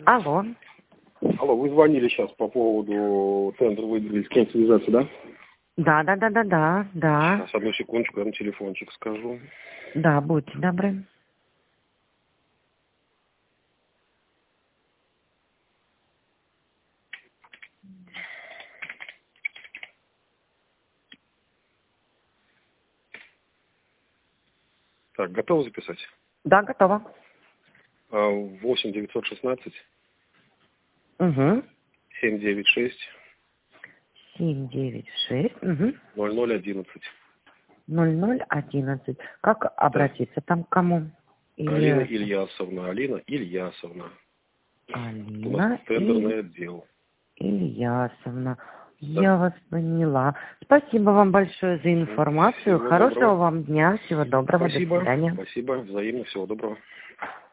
Алло. Алло, вы звонили сейчас по поводу тендера, выделили с кем связаться, да? Да. Сейчас, одну секундочку, я на телефончик скажу. Да, будьте добры. Так, готовы записать? Да, готова. 8 916 Угу. 796 796. Угу. 0011. 0011. Как Да. обратиться там к кому? Алина Или Ильясовна. Алина Ильясовна. У нас Алина тендерный отдел. Ильясовна. Да. Я вас поняла. Спасибо вам большое за информацию. Всего Хорошего доброго. вам дня. Всего доброго. До Спасибо. свидания. Спасибо. Взаимно. Всего доброго.